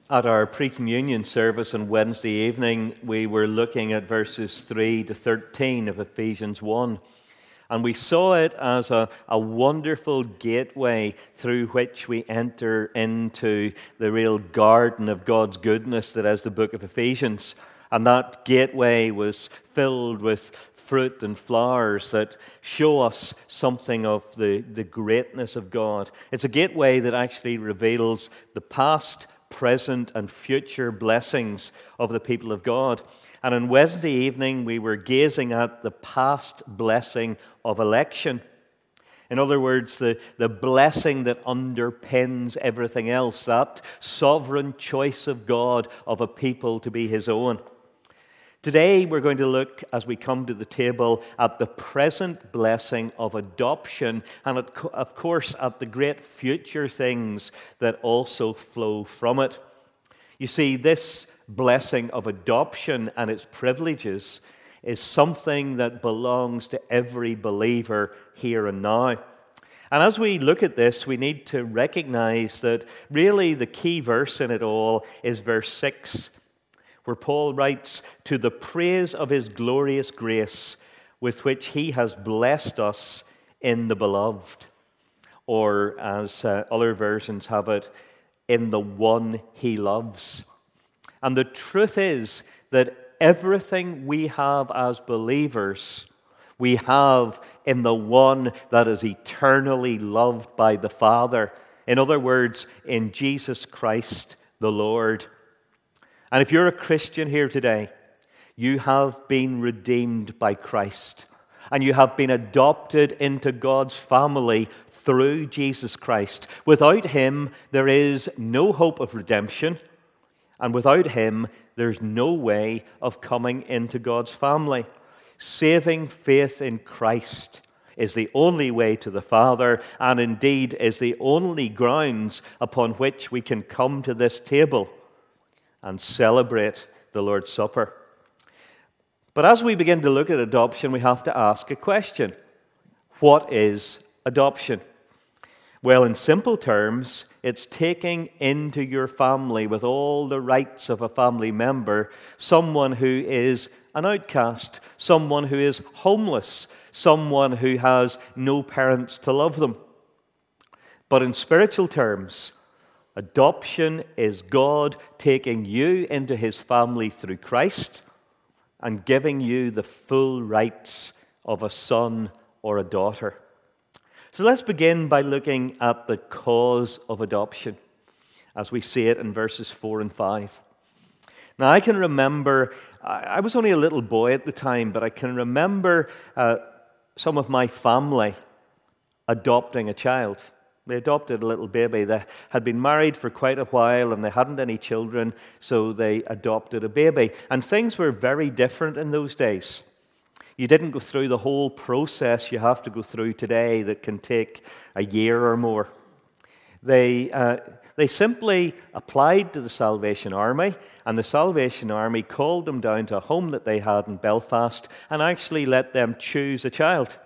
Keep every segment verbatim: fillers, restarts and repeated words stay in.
At our pre-communion service on Wednesday evening, we were looking at verses three to thirteen of Ephesians one. And we saw it as a, a wonderful gateway through which we enter into the real garden of God's goodness that is the book of Ephesians. And that gateway was filled with fruit and flowers that show us something of the, the greatness of God. It's a gateway that actually reveals the past, present and future blessings of the people of God. And on Wednesday evening, we were gazing at the past blessing of election. In other words, the, the blessing that underpins everything else, that sovereign choice of God of a people to be His own. Today, we're going to look, as we come to the table, at the present blessing of adoption and, at, of course, at the great future things that also flow from it. You see, this blessing of adoption and its privileges is something that belongs to every believer here and now. And as we look at this, we need to recognize that really the key verse in it all is verse six, where Paul writes, "To the praise of His glorious grace, with which He has blessed us in the beloved." Or, as uh, other versions have it, in the one He loves. And the truth is that everything we have as believers, we have in the one that is eternally loved by the Father. In other words, in Jesus Christ the Lord. And if you're a Christian here today, you have been redeemed by Christ. And you have been adopted into God's family through Jesus Christ. Without Him, there is no hope of redemption. And without Him, there's no way of coming into God's family. Saving faith in Christ is the only way to the Father, and indeed is the only grounds upon which we can come to this table and celebrate the Lord's Supper. But as we begin to look at adoption, we have to ask a question. What is adoption? Well, in simple terms, it's taking into your family with all the rights of a family member someone who is an outcast, someone who is homeless, someone who has no parents to love them. But in spiritual terms, adoption is God taking you into His family through Christ and giving you the full rights of a son or a daughter. So let's begin by looking at the cause of adoption, as we see it in verses four and five. Now, I can remember, I was only a little boy at the time, but I can remember uh, some of my family adopting a child. They adopted a little baby. They had been married for quite a while and they hadn't any children, so they adopted a baby. And things were very different in those days. You didn't go through the whole process you have to go through today that can take a year or more. They, uh, they simply applied to the Salvation Army, and the Salvation Army called them down to a home that they had in Belfast and actually let them choose a child.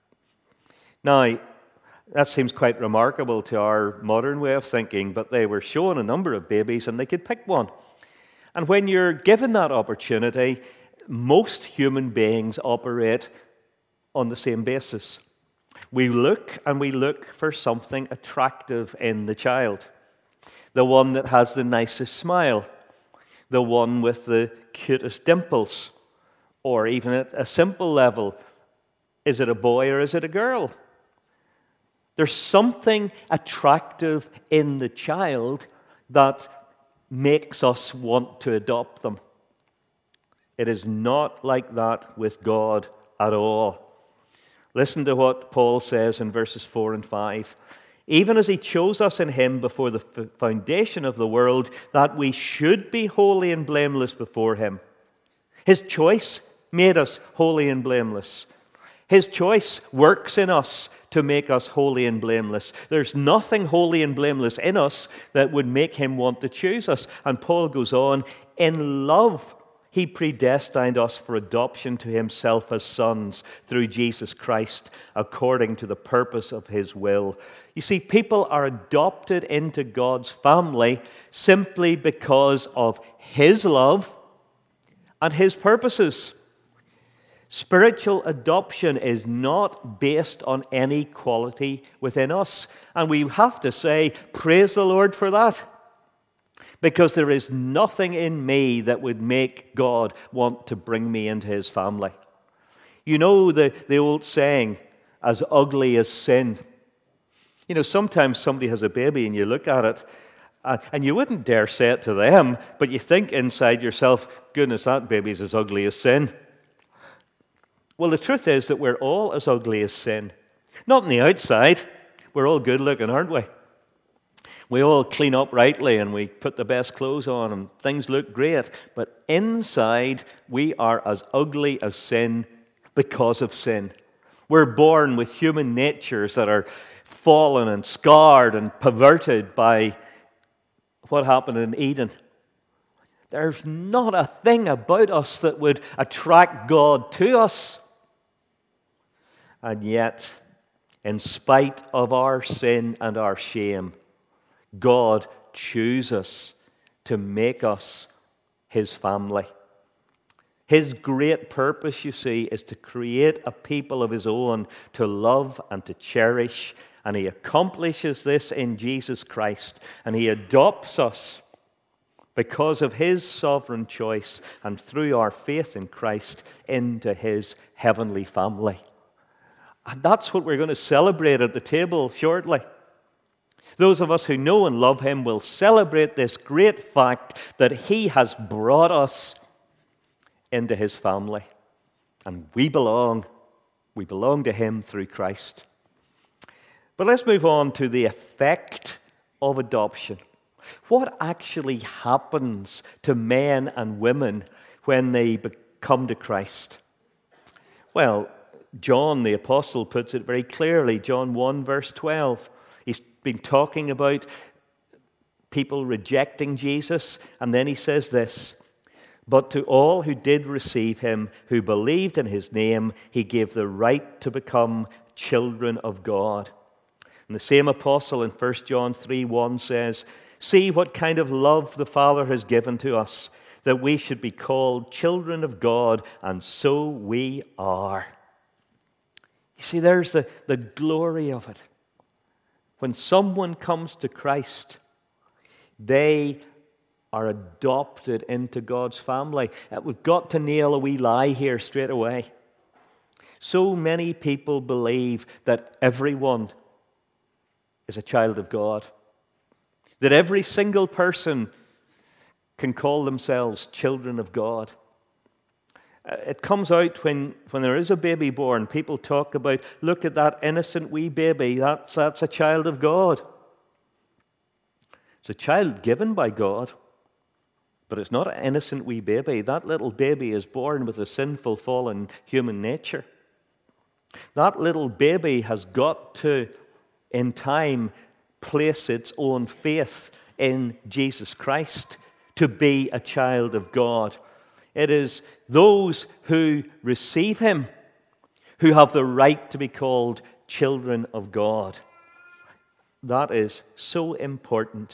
Now, that seems quite remarkable to our modern way of thinking, but they were shown a number of babies and they could pick one. And when you're given that opportunity, most human beings operate on the same basis. We look and we look for something attractive in the child. The one that has the nicest smile. The one with the cutest dimples. Or even at a simple level, is it a boy or is it a girl? There's something attractive in the child that makes us want to adopt them. It is not like that with God at all. Listen to what Paul says in verses four and five. Even as He chose us in Him before the foundation of the world, that we should be holy and blameless before Him. His choice made us holy and blameless. His choice works in us to make us holy and blameless. There's nothing holy and blameless in us that would make Him want to choose us. And Paul goes on, in love He predestined us for adoption to himself as sons through Jesus Christ, according to the purpose of his will. You see, people are adopted into God's family simply because of his love and his purposes. Spiritual adoption is not based on any quality within us. And we have to say, praise the Lord for that. Because there is nothing in me that would make God want to bring me into his family. You know the, the old saying, as ugly as sin. You know, sometimes somebody has a baby and you look at it, uh, and you wouldn't dare say it to them, but you think inside yourself, goodness, that baby's as ugly as sin. Well, the truth is that we're all as ugly as sin. Not on the outside. We're all good looking, aren't we? We all clean up rightly and we put the best clothes on and things look great. But inside, we are as ugly as sin because of sin. We're born with human natures that are fallen and scarred and perverted by what happened in Eden. There's not a thing about us that would attract God to us. And yet, in spite of our sin and our shame, God chooses to make us his family. His great purpose, you see, is to create a people of his own to love and to cherish. And he accomplishes this in Jesus Christ. And he adopts us because of his sovereign choice and through our faith in Christ into his heavenly family. And that's what we're going to celebrate at the table shortly. Those of us who know and love him will celebrate this great fact that he has brought us into his family. And we belong. We belong to him through Christ. But let's move on to the effect of adoption. What actually happens to men and women when they come to Christ? Well, John the Apostle puts it very clearly. John one verse twelve. He's been talking about people rejecting Jesus, and then he says this, "But to all who did receive him, who believed in his name, he gave the right to become children of God." And the same apostle in First John three one says, "See what kind of love the Father has given to us, that we should be called children of God, and so we are." You see, there's the, the glory of it. When someone comes to Christ, they are adopted into God's family. We've got to nail a wee lie here straight away. So many people believe that everyone is a child of God, that every single person can call themselves children of God. It comes out when, when there is a baby born. People talk about, look at that innocent wee baby. That's, that's a child of God. It's a child given by God, but it's not an innocent wee baby. That little baby is born with a sinful, fallen human nature. That little baby has got to, in time, place its own faith in Jesus Christ to be a child of God. It is those who receive him who have the right to be called children of God. That is so important.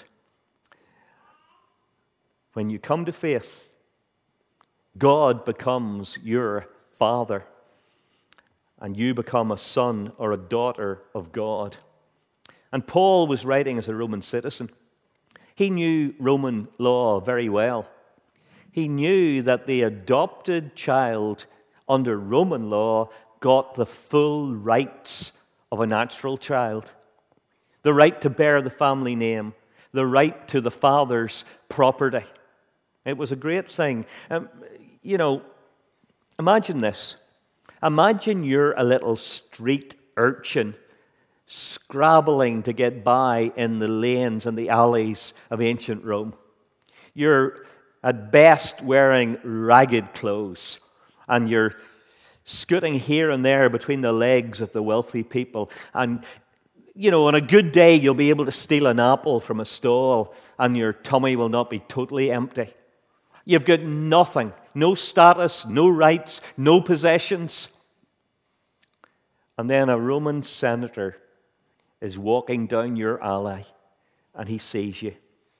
When you come to faith, God becomes your Father, and you become a son or a daughter of God. And Paul was writing as a Roman citizen. He knew Roman law very well. He knew that the adopted child under Roman law got the full rights of a natural child. The right to bear the family name, the right to the father's property. It was a great thing. Um, you know, imagine this. Imagine you're a little street urchin scrabbling to get by in the lanes and the alleys of ancient Rome. You're at best wearing ragged clothes, and you're scooting here and there between the legs of the wealthy people. And, you know, on a good day, you'll be able to steal an apple from a stall, and your tummy will not be totally empty. You've got nothing, no status, no rights, no possessions. And then a Roman senator is walking down your alley and he sees you.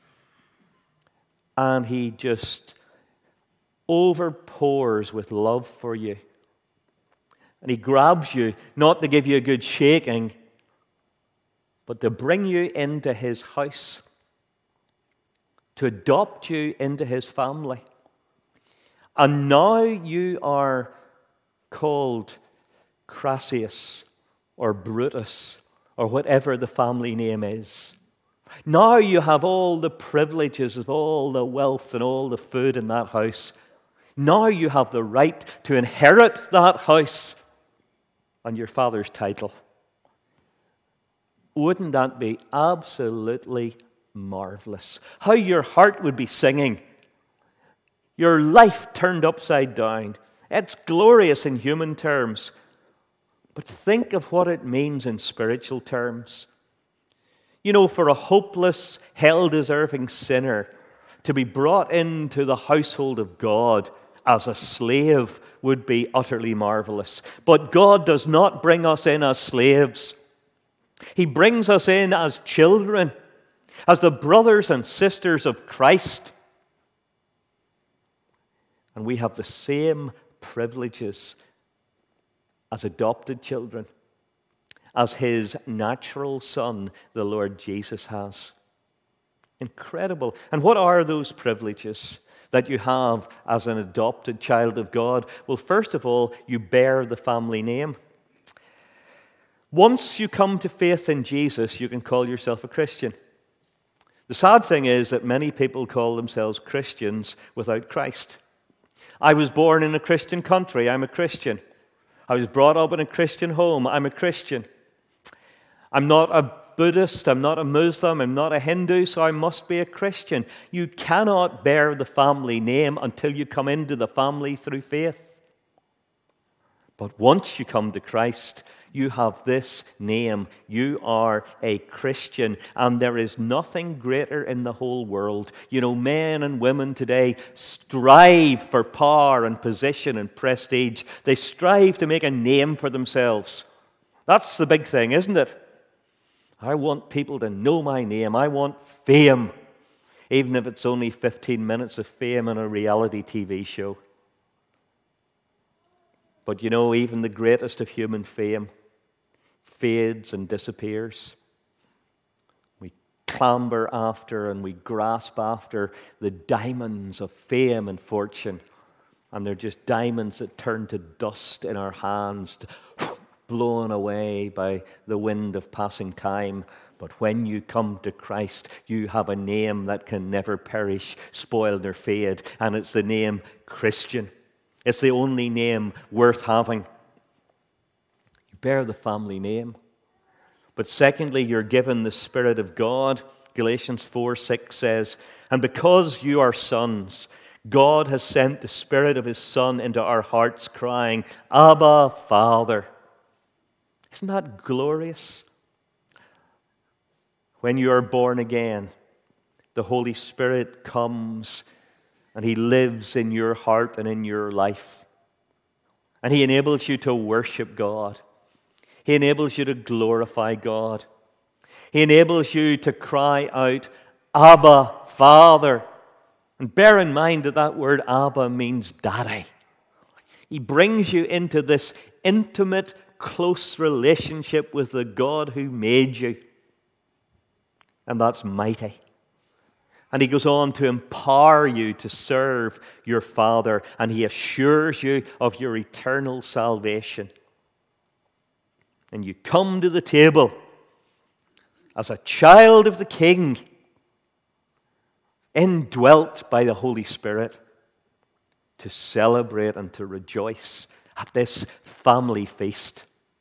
And he just overpours with love for you. And he grabs you, not to give you a good shaking, but to bring you into his house, to adopt you into his family. And now you are called Crassus or Brutus or whatever the family name is. Now you have all the privileges of all the wealth and all the food in that house. Now you have the right to inherit that house and your father's title. Wouldn't that be absolutely marvelous? How your heart would be singing. Your life turned upside down. It's glorious in human terms. But think of what it means in spiritual terms. You know, for a hopeless, hell-deserving sinner to be brought into the household of God as a slave would be utterly marvelous. But God does not bring us in as slaves. He brings us in as children, as the brothers and sisters of Christ. And we have the same privileges as adopted children, as his natural son, the Lord Jesus, has. Incredible. And what are those privileges that you have as an adopted child of God? Well, first of all, you bear the family name. Once you come to faith in Jesus, you can call yourself a Christian. The sad thing is that many people call themselves Christians without Christ. I was born in a Christian country, I'm a Christian. I was brought up in a Christian home, I'm a Christian. I'm not a Buddhist, I'm not a Muslim, I'm not a Hindu, so I must be a Christian. You cannot bear the family name until you come into the family through faith. But once you come to Christ, you have this name. You are a Christian, and there is nothing greater in the whole world. You know, men and women today strive for power and position and prestige. They strive to make a name for themselves. That's the big thing, isn't it? I want people to know my name. I want fame, even if it's only fifteen minutes of fame in a reality T V show. But you know, even the greatest of human fame fades and disappears. We clamber after and we grasp after the diamonds of fame and fortune, and they're just diamonds that turn to dust in our hands, blown away by the wind of passing time. But when you come to Christ, you have a name that can never perish, spoil, nor fade, and it's the name Christian. It's the only name worth having. You bear the family name. But secondly, you're given the Spirit of God. Galatians four six says, "And because you are sons, God has sent the Spirit of His Son into our hearts, crying, 'Abba, Father.'" Isn't that glorious? When you are born again, the Holy Spirit comes and He lives in your heart and in your life. And He enables you to worship God. He enables you to glorify God. He enables you to cry out, "Abba, Father." And bear in mind that that word Abba means daddy. He brings you into this intimate, close relationship with the God who made you. And that's mighty. And He goes on to empower you to serve your Father, and He assures you of your eternal salvation. And you come to the table as a child of the King, indwelt by the Holy Spirit, to celebrate and to rejoice at this family feast.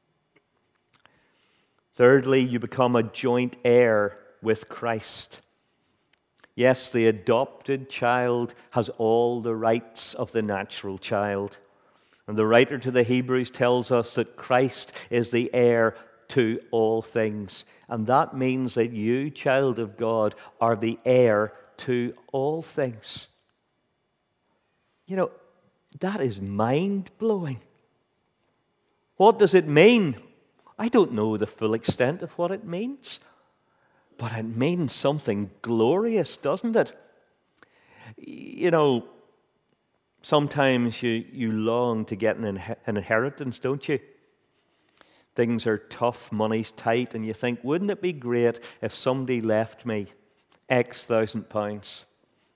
Thirdly, you become a joint heir with Christ. Yes, the adopted child has all the rights of the natural child. And the writer to the Hebrews tells us that Christ is the heir to all things. And that means that you, child of God, are the heir to all things. You know, that is mind-blowing. What does it mean? I don't know the full extent of what it means. But it means something glorious, doesn't it? You know, sometimes you, you long to get an, inher- an inheritance, don't you? Things are tough, money's tight, and you think, wouldn't it be great if somebody left me X thousand pounds?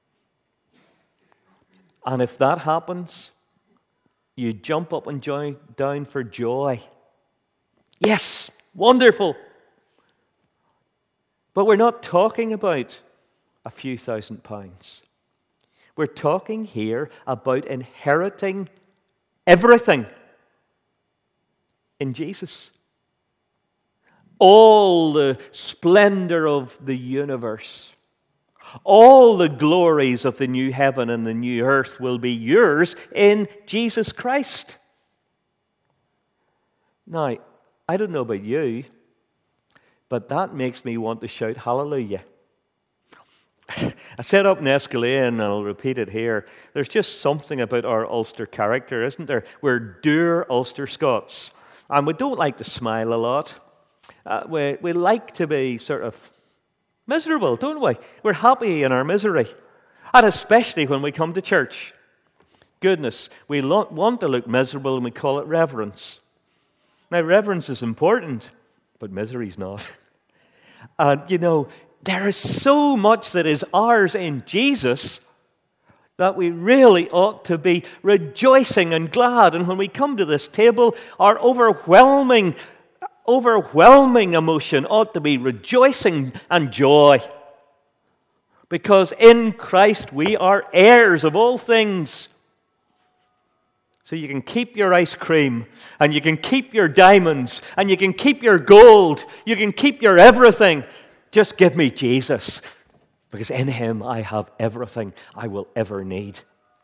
And if that happens, you jump up and joy, down for joy. Yes, wonderful. But we're not talking about a few thousand pounds. We're talking here about inheriting everything in Jesus. All the splendor of the universe, all the glories of the new heaven and the new earth will be yours in Jesus Christ. Now, I don't know about you, but that makes me want to shout hallelujah. I said up in Escalade, and I'll repeat it here, there's just something about our Ulster character, isn't there? We're dour Ulster Scots, and we don't like to smile a lot. Uh, we, we like to be sort of miserable, don't we? We're happy in our misery, and especially when we come to church. Goodness, we lo- want to look miserable, and we call it reverence. Now, reverence is important, but misery's not. And, you know, there is so much that is ours in Jesus that we really ought to be rejoicing and glad. And when we come to this table, our overwhelming, overwhelming emotion ought to be rejoicing and joy. Because in Christ we are heirs of all things. So you can keep your ice cream, and you can keep your diamonds, and you can keep your gold, you can keep your everything. Just give me Jesus, because in Him I have everything I will ever need.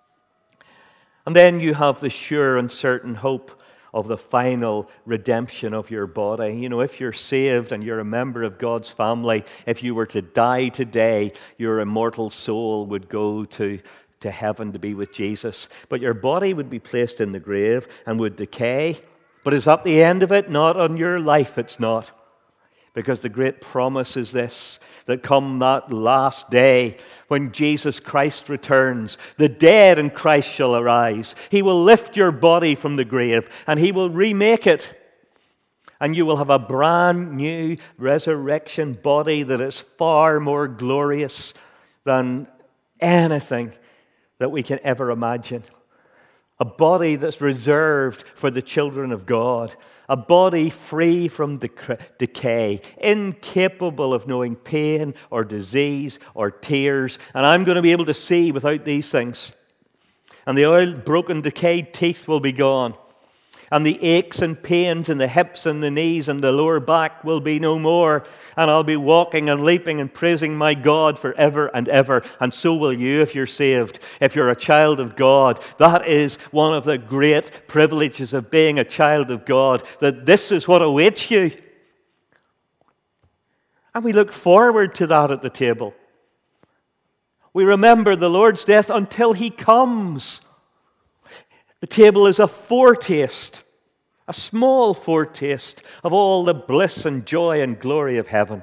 And then you have the sure and certain hope of the final redemption of your body. You know, if you're saved and you're a member of God's family, if you were to die today, your immortal soul would go to, to heaven to be with Jesus. But your body would be placed in the grave and would decay. But is that the end of it? Not on your life, it's not. Because the great promise is this, that come that last day when Jesus Christ returns, the dead in Christ shall arise. He will lift your body from the grave and He will remake it. And you will have a brand new resurrection body that is far more glorious than anything that we can ever imagine. A body that's reserved for the children of God. A body free from dec- decay, incapable of knowing pain or disease or tears. And I'm going to be able to see without these things. And the old, broken, decayed teeth will be gone. And the aches and pains in the hips and the knees and the lower back will be no more. And I'll be walking and leaping and praising my God forever and ever. And so will you if you're saved, if you're a child of God. That is one of the great privileges of being a child of God, that this is what awaits you. And we look forward to that at the table. We remember the Lord's death until He comes. The table is a foretaste, a small foretaste of all the bliss and joy and glory of heaven.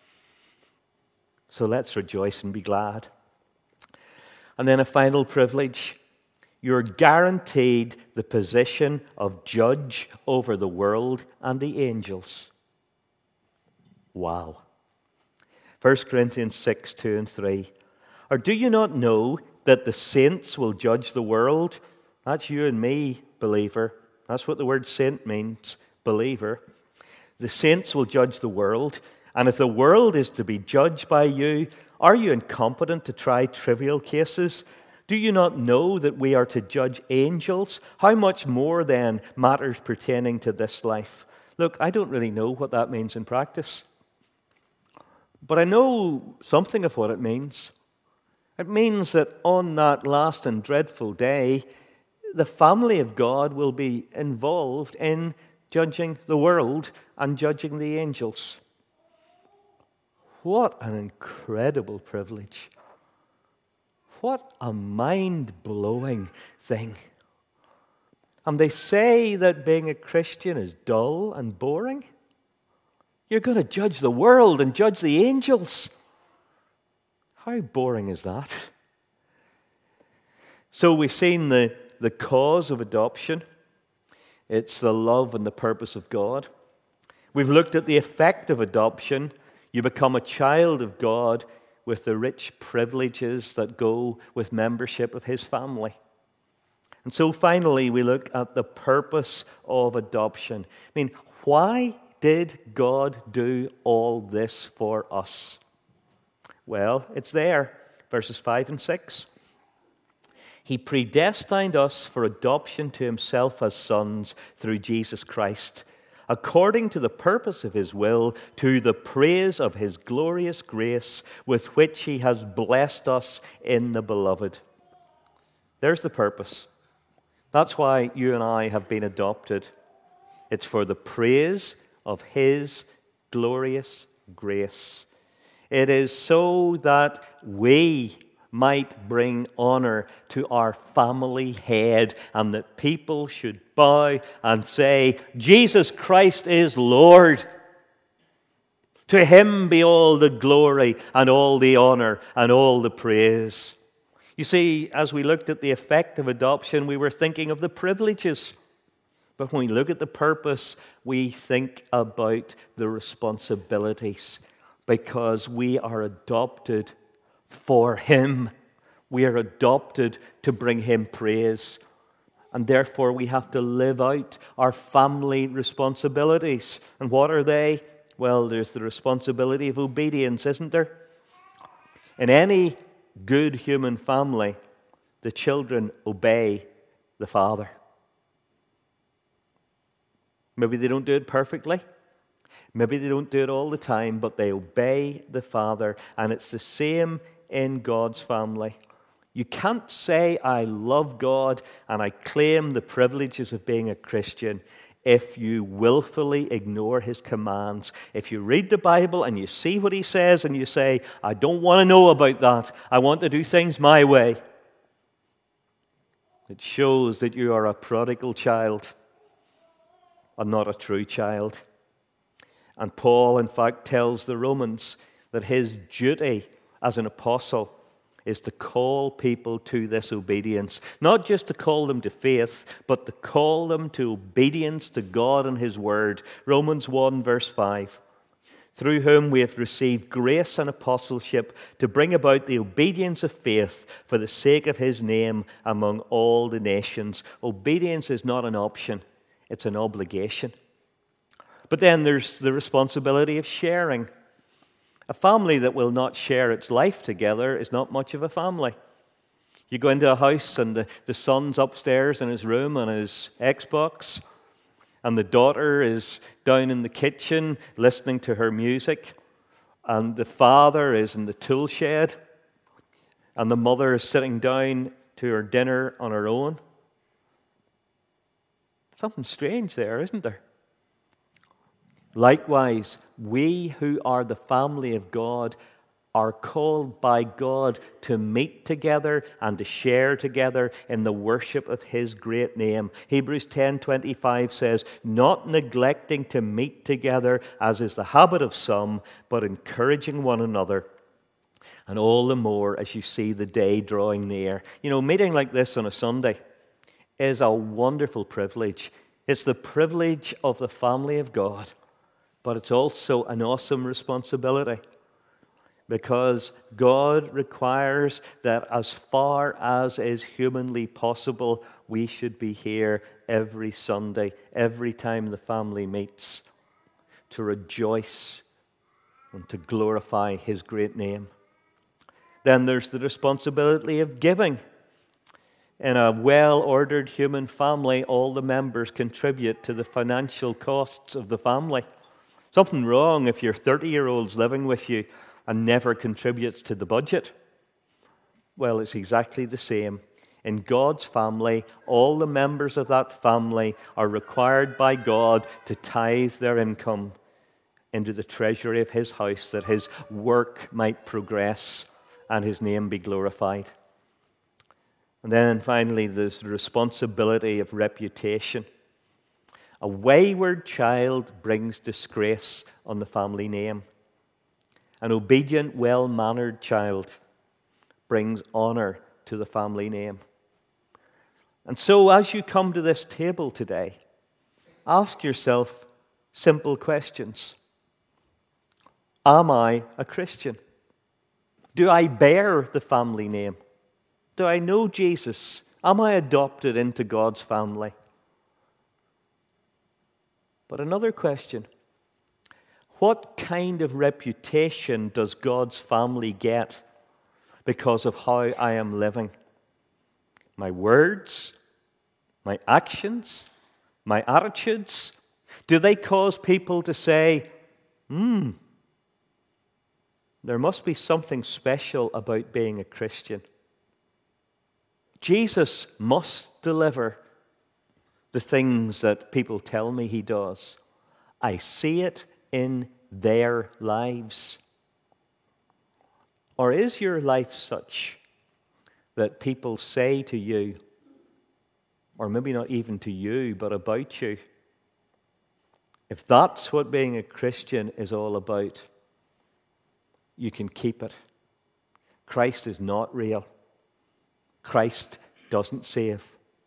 So let's rejoice and be glad. And then a final privilege. You're guaranteed the position of judge over the world and the angels. Wow. First Corinthians six, two and three. Or do you not know that the saints will judge the world? That's you and me, believer. That's what the word saint means, believer. The saints will judge the world. And if the world is to be judged by you, are you incompetent to try trivial cases? Do you not know that we are to judge angels? How much more then matters pertaining to this life? Look, I don't really know what that means in practice. But I know something of what it means. It means that on that last and dreadful day, the family of God will be involved in judging the world and judging the angels. What an incredible privilege. what a mind-blowing thing. And they say that being a Christian is dull and boring. You're going to judge the world and judge the angels. How boring is that? So we've seen the, the cause of adoption. It's the love and the purpose of God. We've looked at the effect of adoption. You become a child of God with the rich privileges that go with membership of His family. And so finally, we look at the purpose of adoption. I mean, why did God do all this for us? Well, it's there, verses five and six. He predestined us for adoption to Himself as sons through Jesus Christ, according to the purpose of His will, to the praise of His glorious grace, with which He has blessed us in the Beloved. There's the purpose. That's why you and I have been adopted. It's for the praise of His glorious grace. It is so that we might bring honor to our family head, and that people should bow and say, Jesus Christ is Lord. To Him be all the glory and all the honor and all the praise. You see, as we looked at the effect of adoption, we were thinking of the privileges. But when we look at the purpose, we think about the responsibilities, because we are adopted for Him. We are adopted to bring Him praise. And therefore we have to live out our family responsibilities. And what are they? Well, there's the responsibility of obedience, isn't there? In any good human family, the children obey the father. Maybe they don't do it perfectly. Maybe they don't do it all the time, but they obey the father. And it's the same in God's family. You can't say, I love God and I claim the privileges of being a Christian, if you willfully ignore His commands. If you read the Bible and you see what He says and you say, I don't want to know about that, I want to do things my way, it shows that you are a prodigal child and not a true child. And Paul, in fact, tells the Romans that his duty as an apostle is to call people to this obedience. Not just to call them to faith, but to call them to obedience to God and His Word. Romans one, verse five. Through whom we have received grace and apostleship to bring about the obedience of faith for the sake of His name among all the nations. Obedience is not an option, it's an obligation. But then there's the responsibility of sharing. A family that will not share its life together is not much of a family. You go into a house and the, the son's upstairs in his room on his Xbox, and the daughter is down in the kitchen listening to her music, and the father is in the tool shed, and the mother is sitting down to her dinner on her own. Something strange there, isn't there? Likewise, we who are the family of God are called by God to meet together and to share together in the worship of His great name. Hebrews ten twenty-five says, not neglecting to meet together as is the habit of some, but encouraging one another. And all the more as you see the day drawing near. You know, meeting like this on a Sunday is a wonderful privilege. It's the privilege of the family of God. But it's also an awesome responsibility, because God requires that as far as is humanly possible, we should be here every Sunday, every time the family meets, to rejoice and to glorify His great name. Then there's the responsibility of giving. In a well-ordered human family, all the members contribute to the financial costs of the family. Something wrong if your thirty-year-old's living with you and never contributes to the budget. Well, it's exactly the same. In God's family, all the members of that family are required by God to tithe their income into the treasury of His house, that His work might progress and His name be glorified. And then finally, there's the responsibility of reputation. A wayward child brings disgrace on the family name. An obedient, well-mannered child brings honor to the family name. And so as you come to this table today, ask yourself simple questions. Am I a Christian? Do I bear the family name? Do I know Jesus? Am I adopted into God's family? But another question, what kind of reputation does God's family get because of how I am living? My words, my actions, my attitudes, do they cause people to say, hmm, there must be something special about being a Christian? Jesus must deliver the things that people tell me he does. I see it in their lives. Or is your life such that people say to you, or maybe not even to you, but about you, if that's what being a Christian is all about, you can keep it. Christ is not real. Christ doesn't save.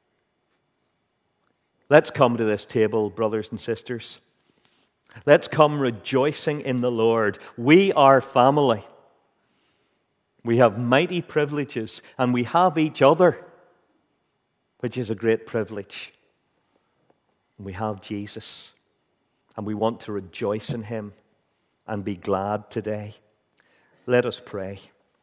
Let's come to this table, brothers and sisters. Let's come rejoicing in the Lord. We are family. We have mighty privileges, and we have each other, which is a great privilege. We have Jesus, and we want to rejoice in him and be glad today. Let us pray.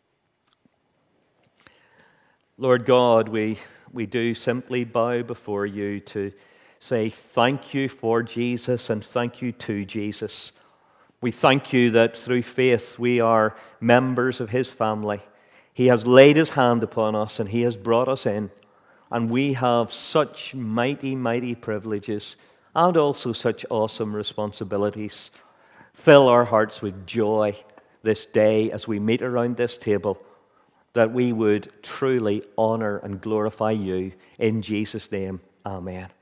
Lord God, we, we do simply bow before you to say thank you for Jesus and thank you to Jesus. We thank you that through faith we are members of his family. He has laid his hand upon us and he has brought us in. And we have such mighty, mighty privileges and also such awesome responsibilities. Fill our hearts with joy this day as we meet around this table, that we would truly honor and glorify you. In Jesus' name, amen.